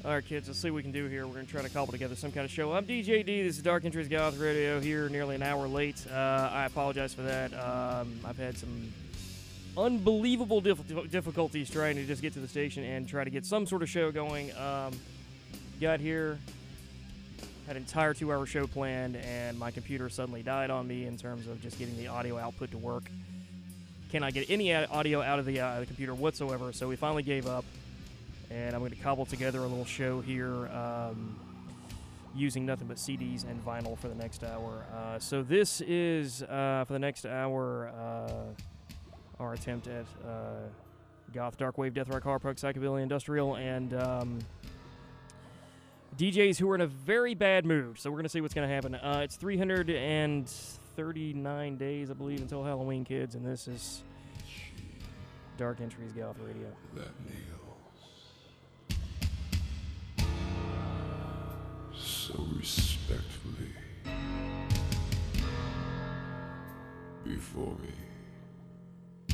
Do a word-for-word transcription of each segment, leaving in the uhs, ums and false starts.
All right, kids, let's see what we can do here. We're going to try to cobble together some kind of show. I'm D J D. This is Dark Entries Goth Radio here, nearly an hour late. Uh, I apologize for that. Um, I've had some unbelievable dif- difficulties trying to just get to the station and try to get some sort of show going. Um, got here, had an entire two-hour show planned, and my computer suddenly died on me in terms of just getting the audio output to work. Cannot get any audio out of the, uh, the computer whatsoever, so we finally gave up. And I'm going to cobble together a little show here um, using nothing but C Ds and vinyl for the next hour. Uh, so this is, uh, for the next hour, uh, our attempt at uh, goth, dark wave, death rock, hard rock, psychobilly, industrial, and um, D Js who are in a very bad mood. So we're going to see what's going to happen. Uh, it's three hundred thirty-nine days, I believe, until Halloween, kids, and this is Dark Entries Goth Radio. That kneels so respectfully before me,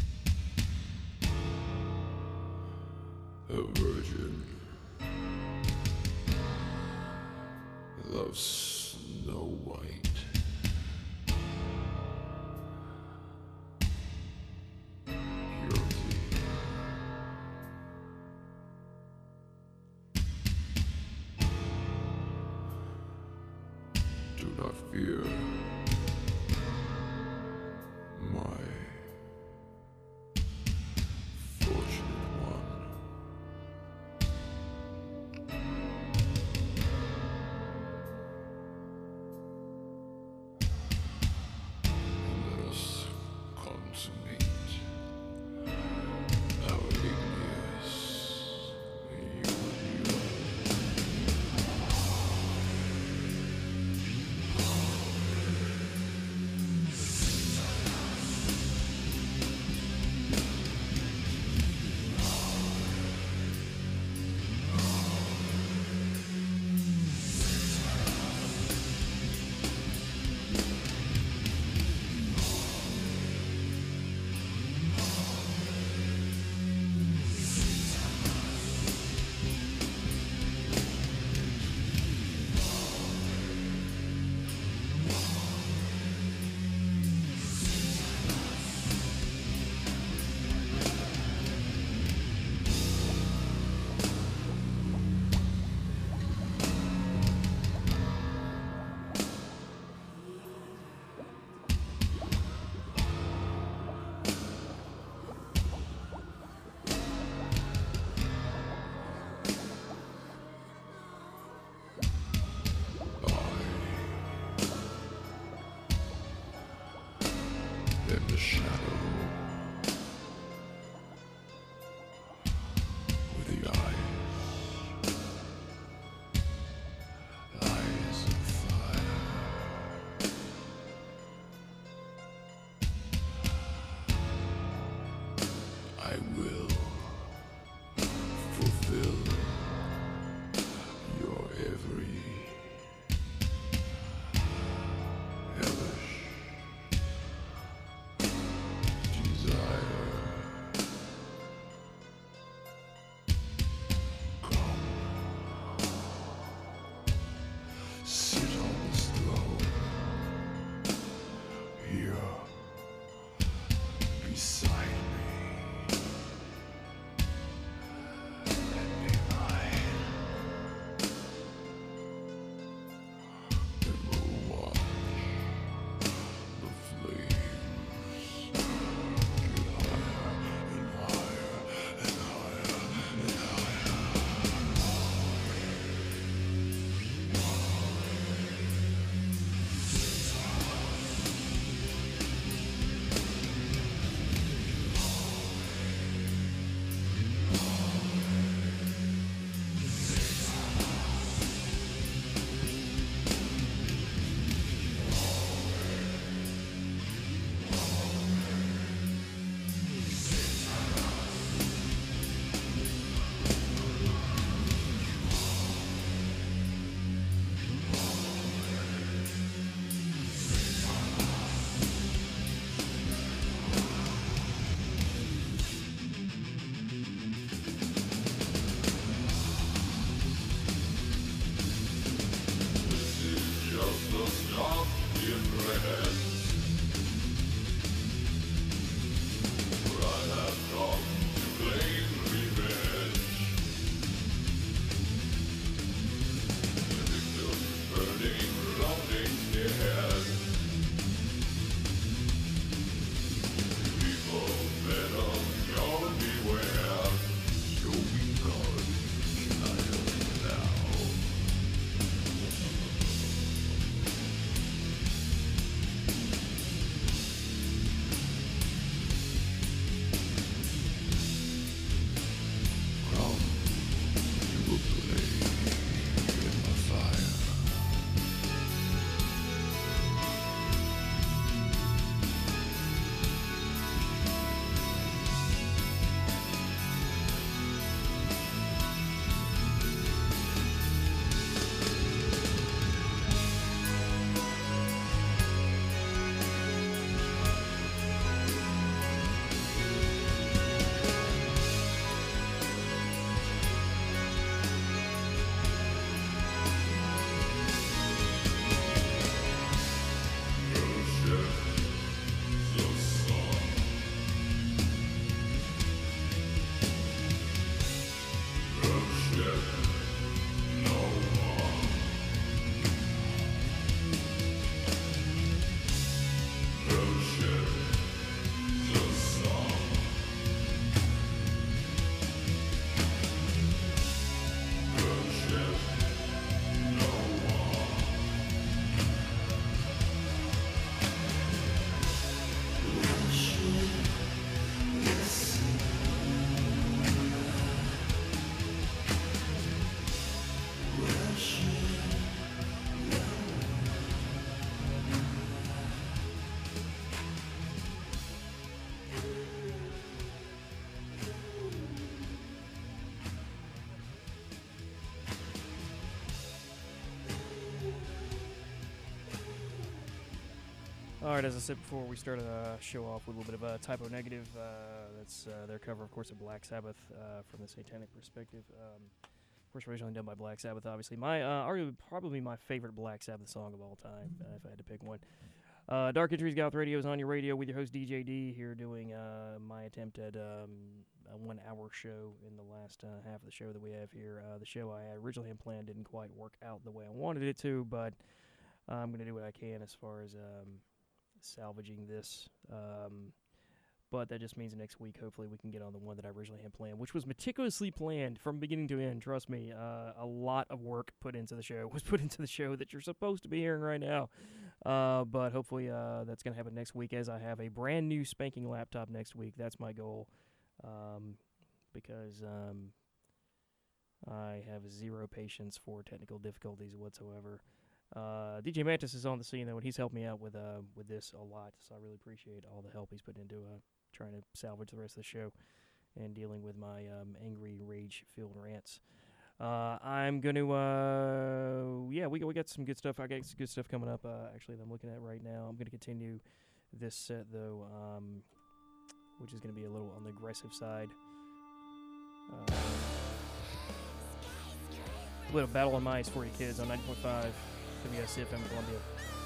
a virgin loves Snow White. Purity. Do not fear my fortunate one. Let us consummate our igneous union. All right, as I said before, we started the show off with a little bit of a Typo Negative. Uh, that's uh, their cover, of course, of Black Sabbath uh, from the Satanic perspective. Um, of course, originally done by Black Sabbath, obviously. My uh, arguably probably my favorite Black Sabbath song of all time, uh, if I had to pick one. Uh, Dark Entries Goth Radio is on your radio with your host D J D here, doing uh, my attempt at um, a one-hour show in the last uh, half of the show that we have here. Uh, the show I originally had planned didn't quite work out the way I wanted it to, but I'm going to do what I can as far as Um, salvaging this, um, but that just means next week hopefully we can get on the one that I originally had planned, which was meticulously planned from beginning to end. Trust me, uh, a lot of work put into the show was put into the show that you're supposed to be hearing right now, uh, but hopefully uh, that's going to happen next week, as I have a brand new spanking laptop next week. That's my goal, um, because um, I have zero patience for technical difficulties whatsoever. Uh, D J Mantis is on the scene, though, and he's helped me out with uh with this a lot, so I really appreciate all the help he's put into uh, trying to salvage the rest of the show and dealing with my um, angry, rage-filled rants. Uh, I'm going to, uh, yeah, we, we got some good stuff. I got some good stuff coming up, uh, actually, that I'm looking at right now. I'm going to continue this set, though, um, which is going to be a little on the aggressive side. Uh, a little Battle on Mice for you kids on ninety point five. W S F M Columbia.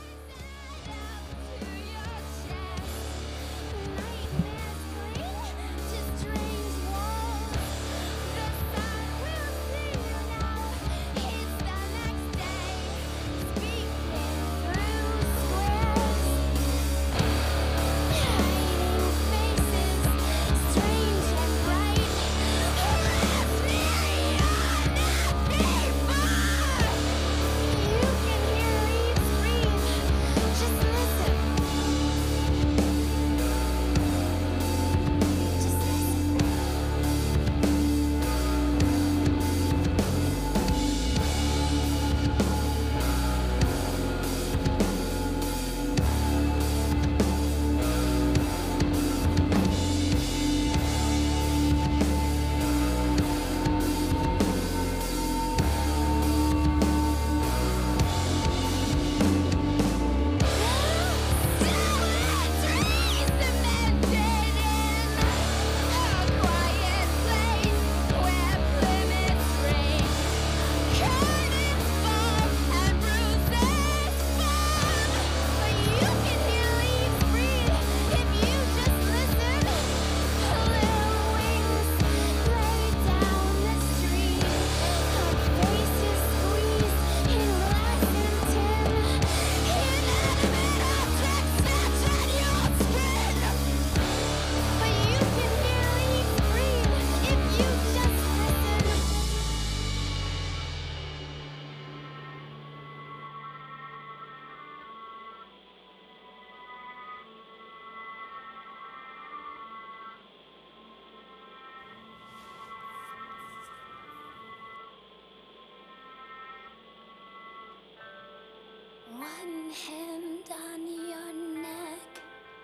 One hand on your neck,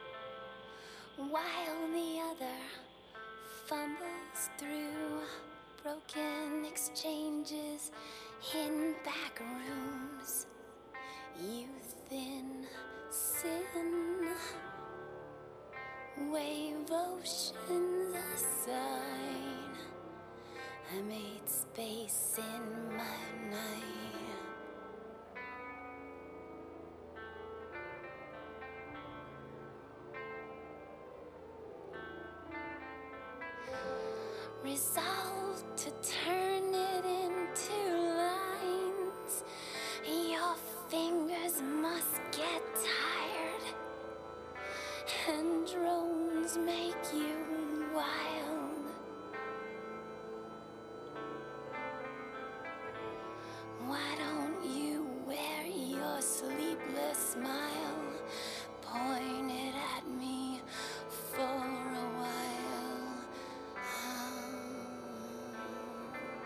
while the other fumbles through broken exchanges in back rooms. Youth in sin, wave oceans aside. I made space in my night. Resolved to turn it into lines. Your fingers must get tired, and drones make you wild. Why don't you wear your sleepless smile pointed at me for a while?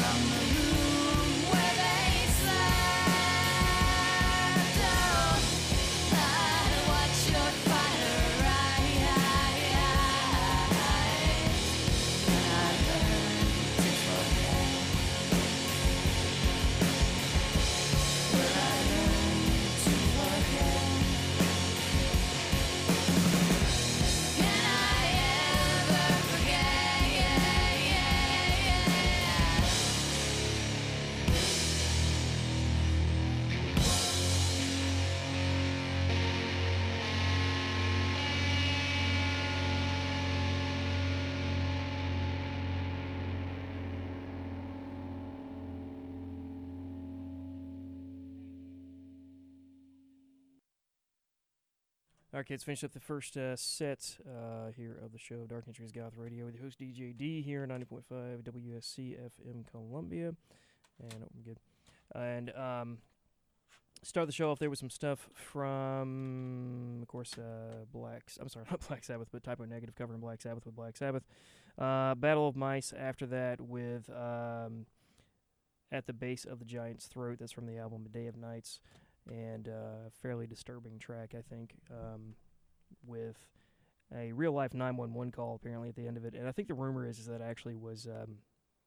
from the room where they slept. Oh, I'd watch your fire rise. I learned to forget. Will I learn to forget? Can I ever forget? Yeah, yeah, yeah. All right, kids, finish up the first uh, set uh, here of the show, Dark Entries Goth Radio, with your host D J D here at ninety point five W S C F M Columbia. And oh, I'm good. And um, start the show off there with some stuff from, of course, uh, Black. I'm sorry, not Black Sabbath, but Typo Negative covering Black Sabbath with Black Sabbath. Uh, Battle of Mice after that with um, At the Base of the Giant's Throat. That's from the album A Day of Nights. And uh, fairly disturbing track, I think, um, with a real-life nine one one call, apparently, at the end of it. And I think the rumor is, is that actually was um,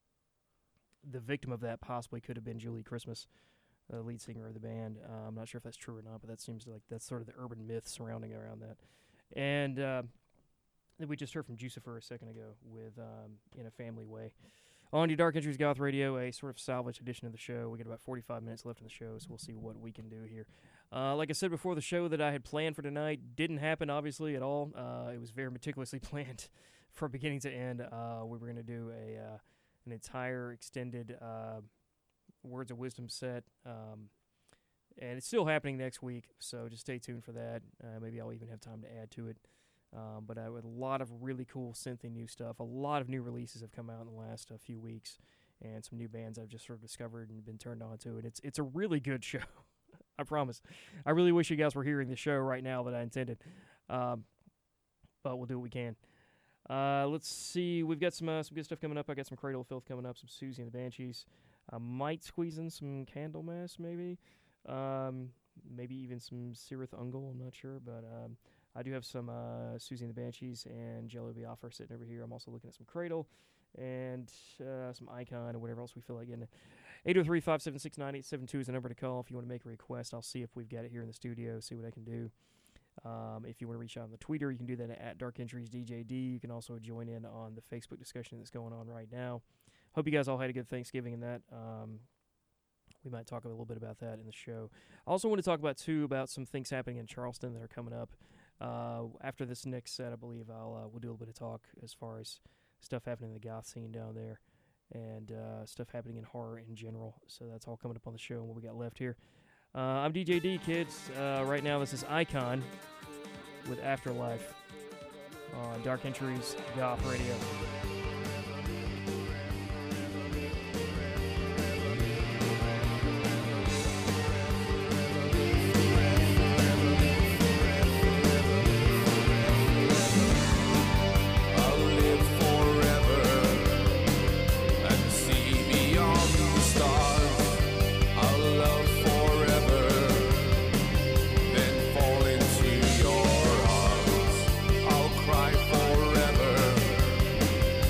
the victim of that possibly could have been Julie Christmas, the lead singer of the band. Uh, I'm not sure if that's true or not, but that seems like that's sort of the urban myth surrounding around that. And uh, then we just heard from Jucifer a second ago with um, In a Family Way. On to Dark Entries Goth Radio, a sort of salvage edition of the show. We got about forty-five minutes left in the show, so we'll see what we can do here. Uh, like I said before, the show that I had planned for tonight didn't happen, obviously, at all. Uh, it was very meticulously planned from beginning to end. Uh, we were going to do a uh, an entire extended uh, Words of Wisdom set, um, and it's still happening next week, so just stay tuned for that. Uh, maybe I'll even have time to add to it. Um, but uh, with a lot of really cool synthy new stuff. A lot of new releases have come out in the last uh, few weeks, and some new bands I've just sort of discovered and been turned on to. And it's it's a really good show. I promise. I really wish you guys were hearing the show right now that I intended. Um, but we'll do what we can. Uh, let's see. We've got some uh, some good stuff coming up. I got some Cradle of Filth coming up, some Susie and the Banshees. I might squeeze in some Candlemass, maybe. Um, maybe even some Cirith Ungol. I'm not sure, but... Um, I do have some uh, Susie and the Banshees and Jello Biafra sitting over here. I'm also looking at some Cradle and uh, some Icon or whatever else we feel like getting. eight oh three, five seven six, nine eight seven two is the number to call if you want to make a request. I'll see if we've got it here in the studio, see what I can do. Um, if you want to reach out on the Twitter, you can do that at Dark Entries D J D. You can also join in on the Facebook discussion that's going on right now. Hope you guys all had a good Thanksgiving in that. Um, we might talk a little bit about that in the show. I also want to talk about, too, about some things happening in Charleston that are coming up. Uh, after this next set, I believe I'll uh, we'll do a little bit of talk as far as stuff happening in the goth scene down there and uh, stuff happening in horror in general. So that's all coming up on the show and what we got left here. Uh, I'm D J D, kids. Uh, right now, this is Icon with Afterlife on Dark Entries Goth Radio. Forever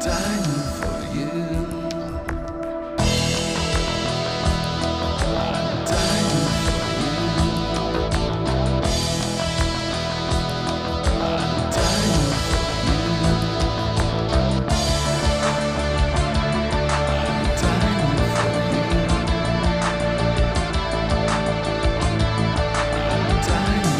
dying for you. I'm dying for you. I'm dying for you. I'm dying for you. I'm dying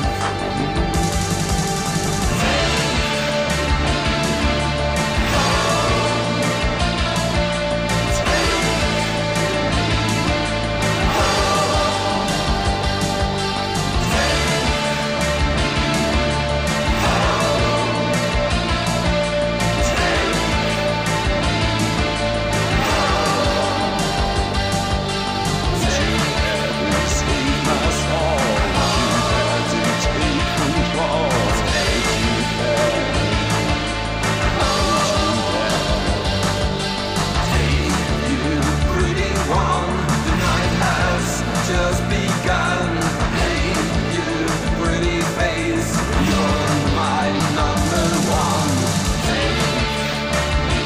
just begun. Hey, you pretty face, you're my number one. Take me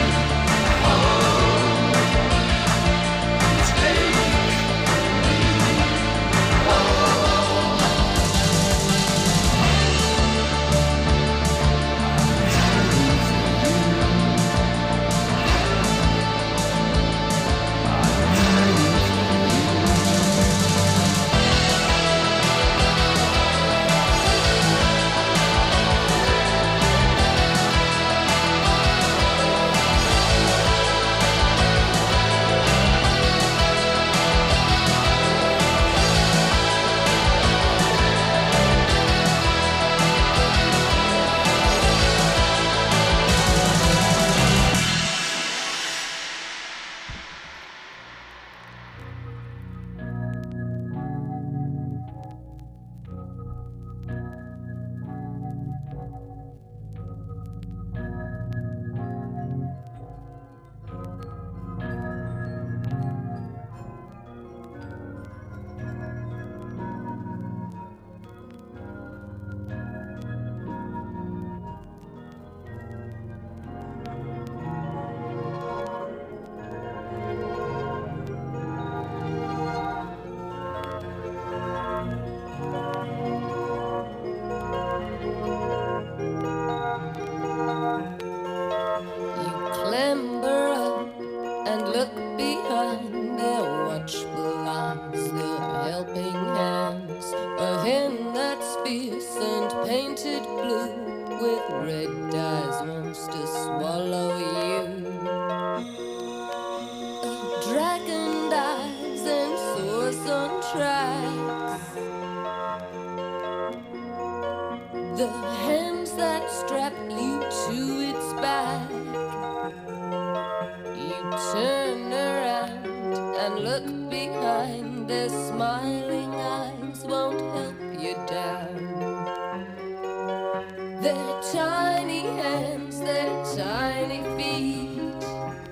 home. Take me home. You clamber up and look behind their watchful eyes, their helping hands. A hand that's fierce and painted blue with red eyes wants to swallow you. A dragon dies and soars on tracks. The hands that strap you to its back. You turn around and look behind. Their smiling eyes won't help you down. Their tiny hands, their tiny feet.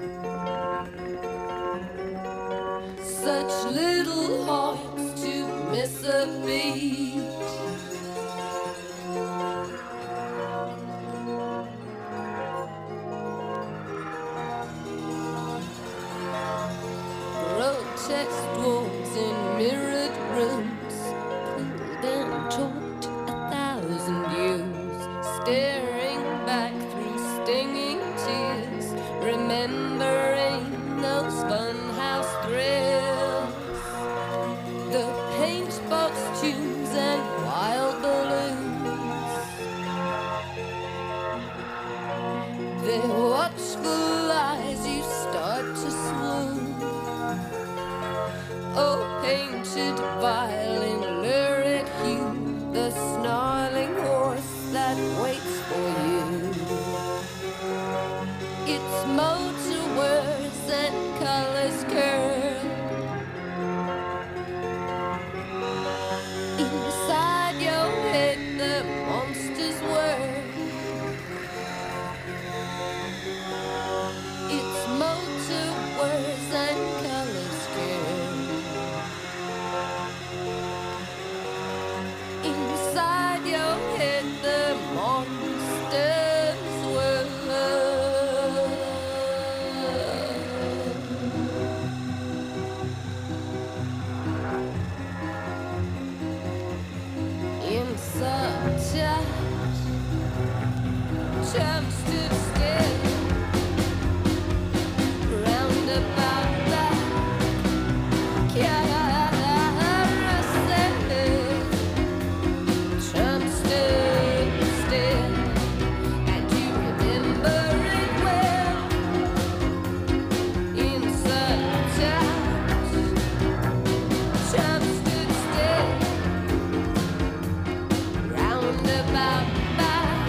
Such little hearts to miss a beat. Grotesque dwarves in mirrored rooms, pulled and taught a thousand years, staring back through stinging tears, remembering those funhouse thrills, the paintbox tunes and wild balloons. Their watchful eyes, you start to swoon. Oh, painted violin, lurid hue, the snarling horse that waits for you. Its motor whirs and colors curl. Inside your head, the monsters whirl. Its motor whirs and colors curl. Inside your head, the monsters whirl. Time stood still. Round about that carousel. Time stood still, and you remember it well. In sudden times, time stood still. Round about that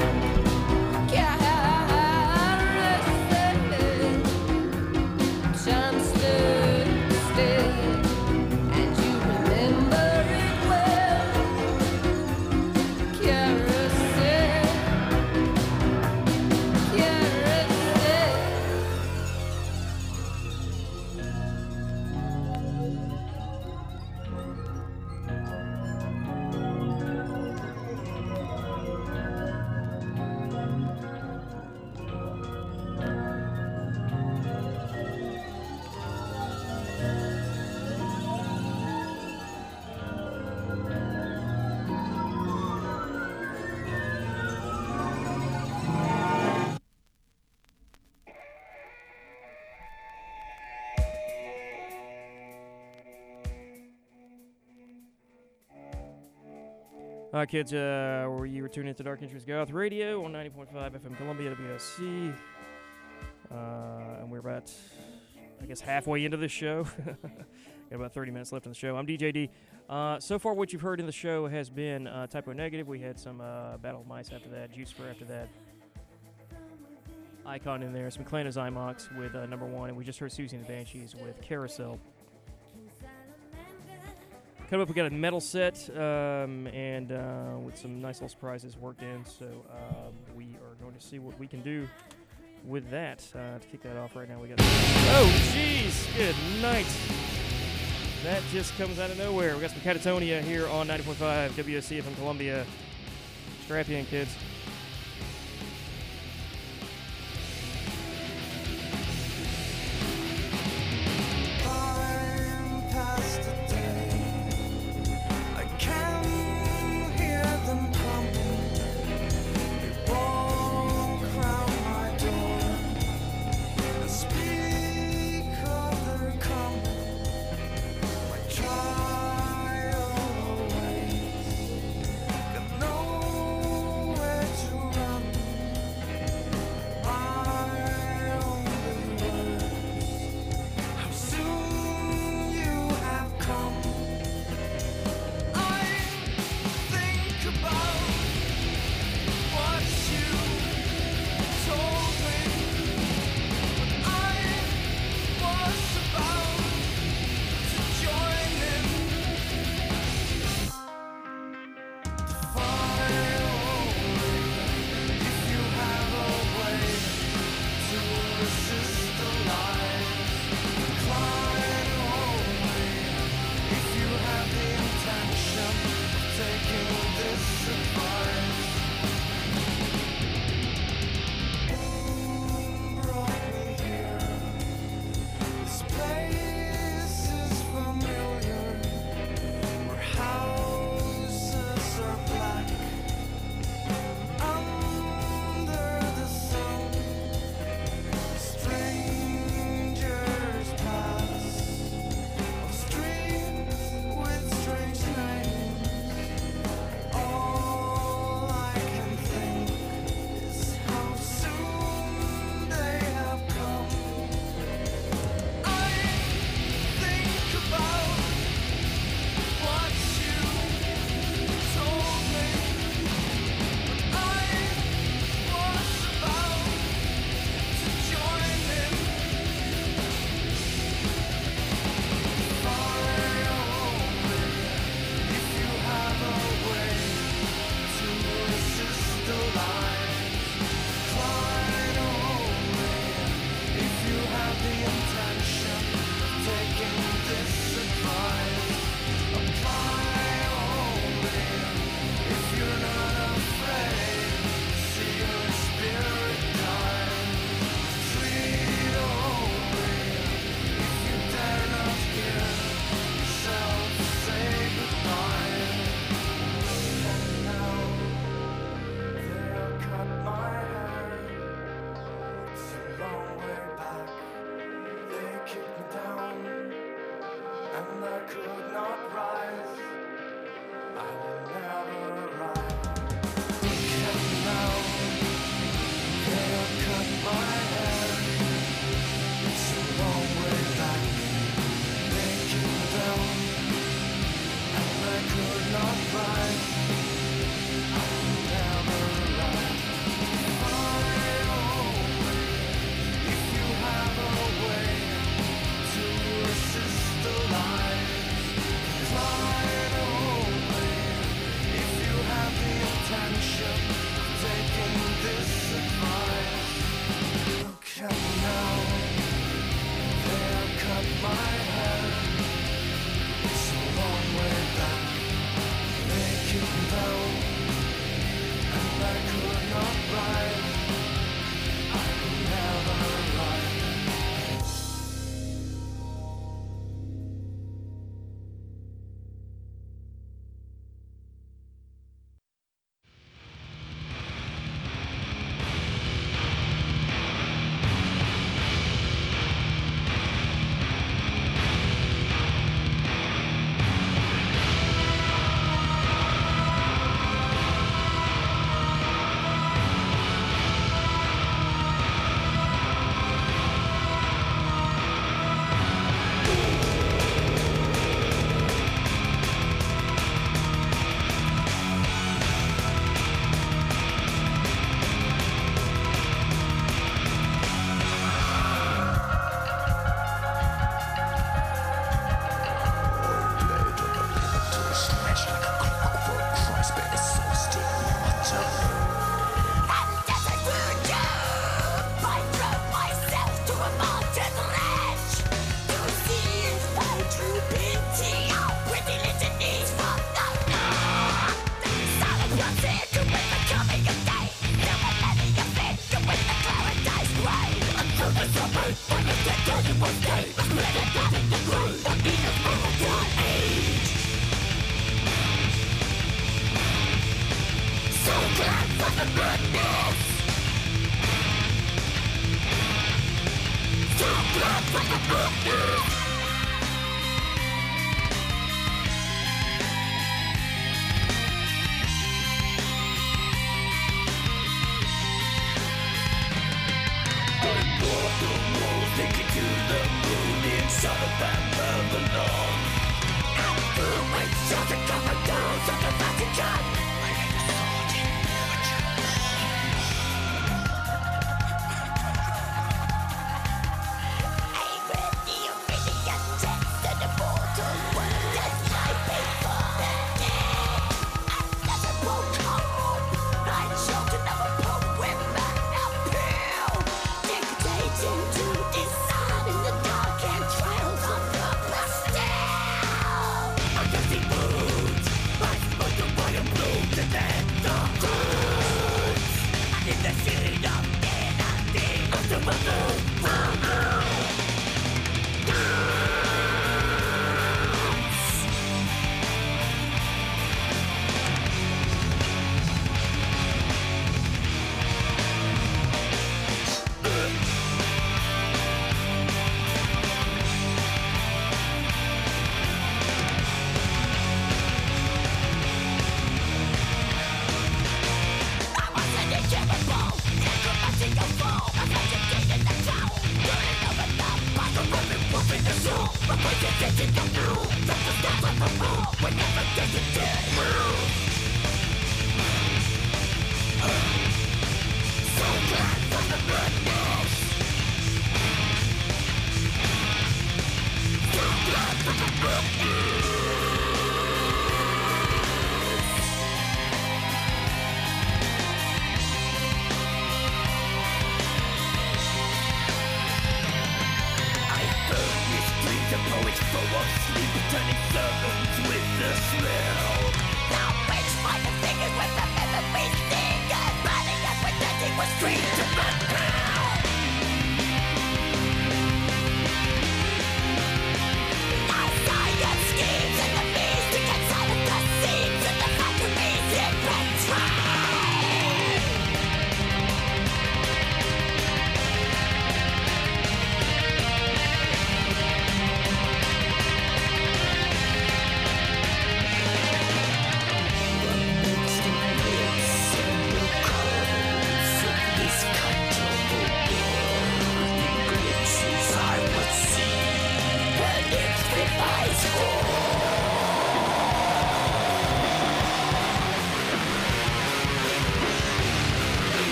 carousel. Time stood still, and you remember it well. Carousel, carousel. All right, kids, uh, where you were tuning into Dark Entries Goth Radio on ninety point five F M Columbia, W S C. Uh, and we're about, I guess, halfway into this show. Got about thirty minutes left in the show. I'm D J D. Uh, so far, what you've heard in the show has been uh, Typo Negative. We had some uh, Battle of Mice after that, Juicefer after that. Icon in there, some Clan of Zymox with uh, number one, and we just heard Susie and the Banshees with Carousel. Coming up, we got a metal set um, and uh, with some nice little surprises worked in. So um, we are going to see what we can do with that. Uh, to kick that off right now, we got. Oh, jeez! Good night. That just comes out of nowhere. We got some Catatonia here on ninety point five W S C F M Columbia. Strap you in, kids. Time past the day. I can hear them pumping. They walk round my door and speak of their coming. My child awaits, got nowhere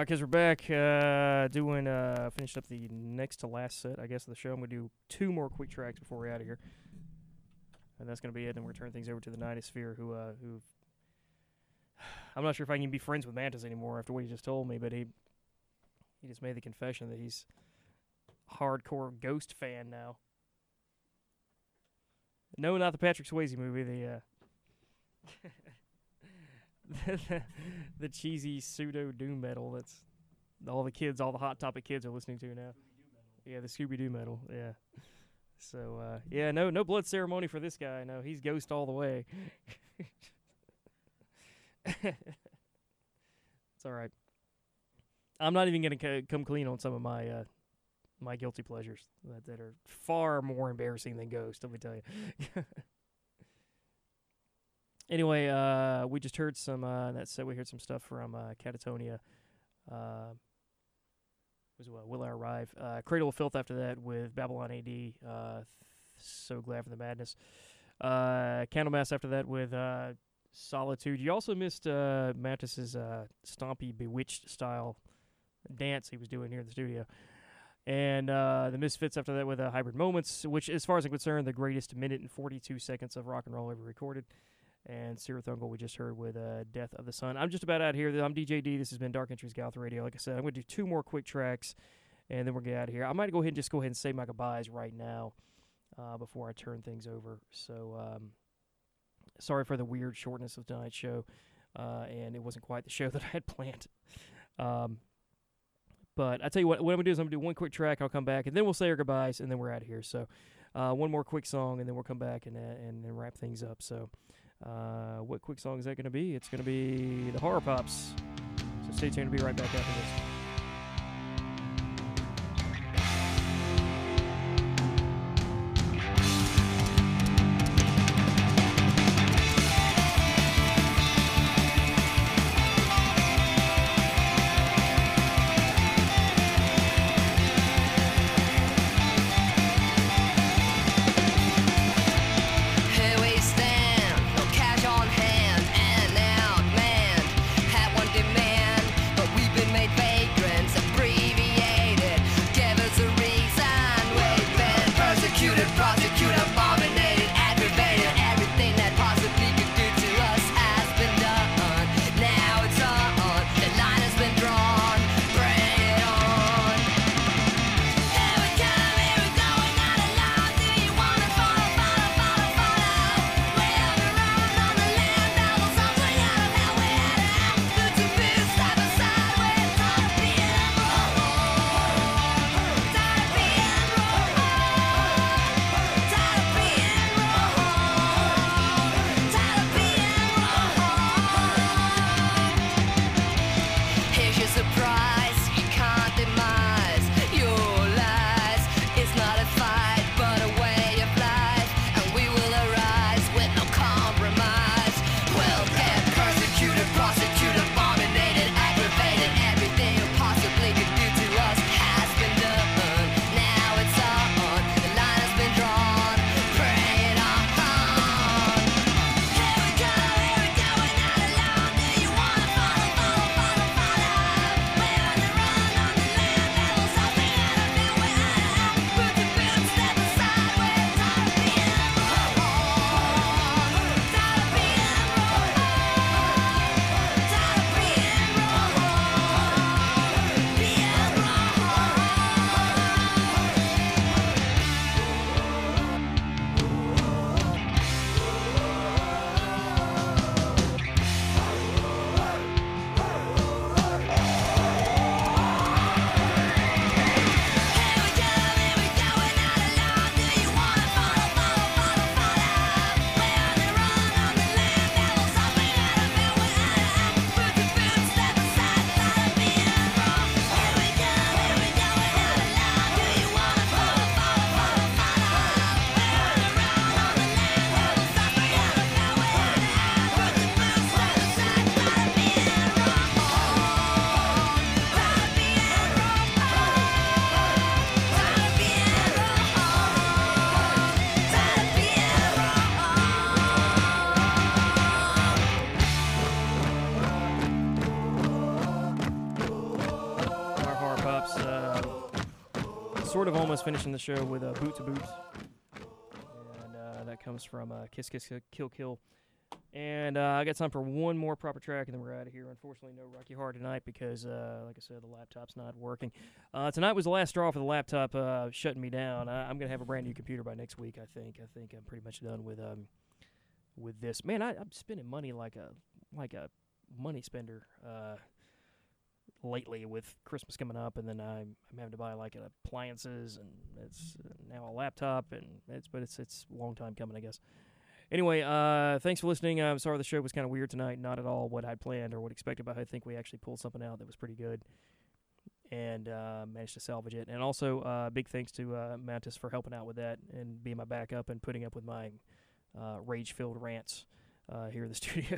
because we're back uh, doing, uh, finished up the next to last set, I guess, of the show. I'm going to do two more quick tracks before we're out of here. And that's going to be it. Then we're going to turn things over to the Nightosphere, who, uh, who, I'm not sure if I can be friends with Mantis anymore after what he just told me, but he, he just made the confession that he's a hardcore Ghost fan now. No, not the Patrick Swayze movie, the, uh, the, the cheesy pseudo doom metal that's all the kids, all the Hot Topic kids are listening to now. Yeah, the Scooby-Doo metal, yeah. So, uh, yeah, no no blood ceremony for this guy. No, he's Ghost all the way. It's all right. I'm not even going to c- come clean on some of my uh, my guilty pleasures that, that are far more embarrassing than Ghost, let me tell you. Anyway, uh, we just heard some, uh, that said we heard some stuff from uh, Catatonia. Uh, was what, Will I Arrive? Uh, Cradle of Filth after that with Babylon A D. Uh, so glad for the madness. Uh, Candlemass after that with uh, Solitude. You also missed uh, Mantis's uh, stompy, bewitched style dance he was doing here in the studio. And uh, the Misfits after that with uh, Hybrid Moments, which, as far as I'm concerned, the greatest minute and forty-two seconds of rock and roll ever recorded. And Sirathungal we just heard with uh, Death of the Sun. I'm just about out here. I'm D J D. This has been Dark Entries Goth Radio. Like I said, I'm going to do two more quick tracks, and then we're going to get out of here. I might go ahead and just go ahead and say my goodbyes right now uh, before I turn things over. So, um, sorry for the weird shortness of tonight's show, uh, and it wasn't quite the show that I had planned. Um, but I tell you what, what I'm going to do is I'm going to do one quick track. I'll come back, and then we'll say our goodbyes, and then we're out of here. So, uh, one more quick song, and then we'll come back and, uh, and, and wrap things up. So, Uh, what quick song is that going to be? It's going to be the Horror Pops. So stay tuned to be right back after this. Made laptops. Uh, sort of almost finishing the show with a boot to boot. And uh, that comes from uh, Kiss Kiss Kill Kill. And uh, I got time for one more proper track, and then we're out of here. Unfortunately, no Rocky Horror tonight because, uh, like I said, the laptop's not working. Uh, tonight was the last straw for the laptop uh, shutting me down. I, I'm going to have a brand new computer by next week, I think. I think I'm pretty much done with um, with this. Man, I, I'm spending money like a like a money spender uh, lately with Christmas coming up, and then I'm, I'm having to buy like appliances, and it's uh, now a laptop, and it's but it's it's a long time coming, I guess. Anyway, uh, thanks for listening. I'm sorry the show was kind of weird tonight. Not at all what I'd planned or what expected, but I think we actually pulled something out that was pretty good and uh, managed to salvage it. And also, uh, big thanks to uh, Mantis for helping out with that and being my backup and putting up with my uh, rage-filled rants uh, here in the studio.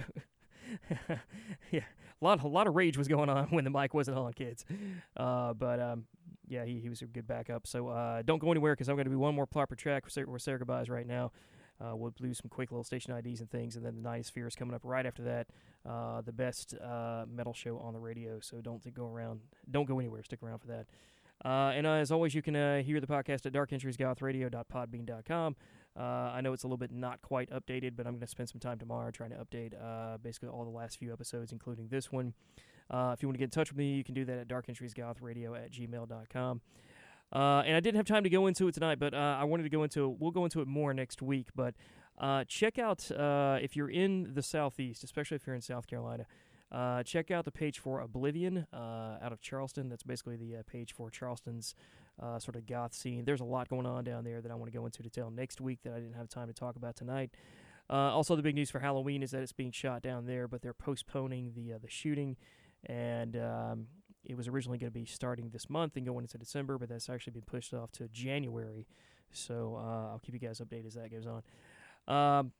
Yeah, a lot, a lot of rage was going on when the mic wasn't on, kids. Uh, but um, yeah, he, he was a good backup. So uh, don't go anywhere because I'm going to be one more proper track. We're, we're saying goodbyes right now. Uh, we'll do some quick little station I Ds and things, and then the Nightosphere is coming up right after that. Uh, the best uh, metal show on the radio. So don't think, go around, don't go anywhere. Stick around for that. Uh, and uh, as always, you can uh, hear the podcast at dark entries goth radio dot podbean dot com. Uh, I know it's a little bit not quite updated, but I'm going to spend some time tomorrow trying to update uh, basically all the last few episodes, including this one. Uh, if you want to get in touch with me, you can do that at dark entries goth radio at gmail dot com. Uh, and I didn't have time to go into it tonight, but uh, I wanted to go into it. We'll go into it more next week. But uh, check out, uh, if you're in the Southeast, especially if you're in South Carolina, uh, check out the page for Oblivion uh, out of Charleston. That's basically the uh, page for Charleston's uh, sort of goth scene. There's a lot going on down there that I want to go into detail next week that I didn't have time to talk about tonight. Uh, also, the big news for Halloween is that it's being shot down there, but they're postponing the uh, the shooting. And um, it was originally going to be starting this month and going into December, but that's actually been pushed off to January. So uh, I'll keep you guys updated as that goes on. Um,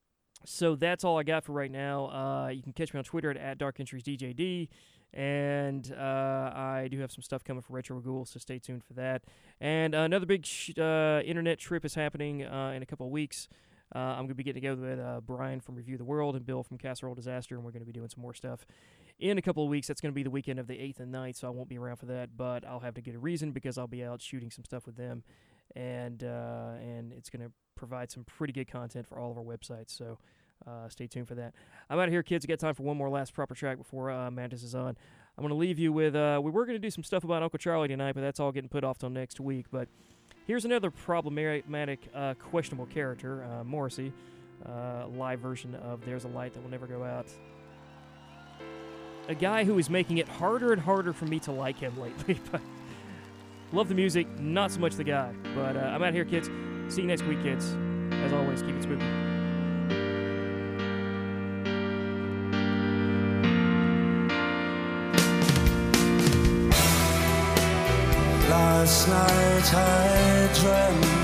so that's all I got for right now. Uh, you can catch me on Twitter at, at dark entries d j d. And uh, I do have some stuff coming for Retro Ghoul, so stay tuned for that. And uh, another big sh- uh, internet trip is happening uh, in a couple of weeks. Uh, I'm going to be getting together with uh, Brian from Review the World and Bill from Casserole Disaster, and we're going to be doing some more stuff in a couple of weeks. That's going to be the weekend of the eighth and ninth, so I won't be around for that, but I'll have to get a reason because I'll be out shooting some stuff with them, and uh, and it's going to provide some pretty good content for all of our websites, so uh, stay tuned for that. I'm out of here, kids. I got time for one more last proper track before uh, Mantis is on. I'm going to leave you with, uh, we were going to do some stuff about Uncle Charlie tonight, but that's all getting put off till next week, but here's another problematic, uh, questionable character, uh, Morrissey. Uh, live version of There's a Light That Will Never Go Out. A guy who is making it harder and harder for me to like him lately. But love the music, not so much the guy. But uh, I'm out here, kids. See you next week, kids. As always, keep it spooky. Last night I dreamt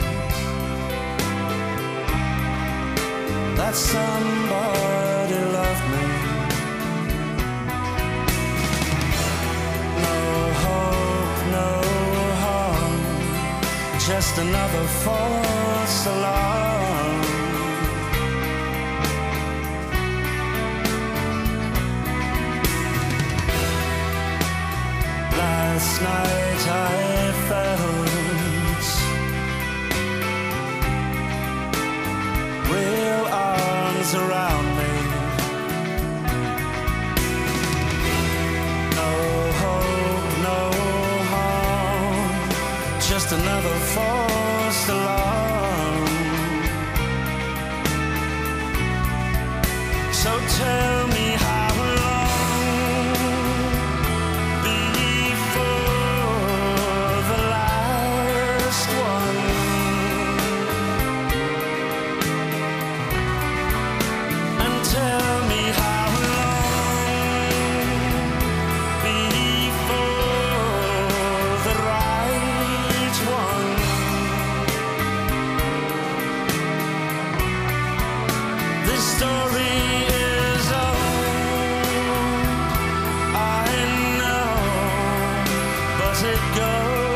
that somebody loved me. No hope, no harm, just another false alarm. Last night I felt real arms around me. No hope, no harm, just another false alarm. So tell me how long before the last one. And tell me how long before the right one. This story is old, I know, but it goes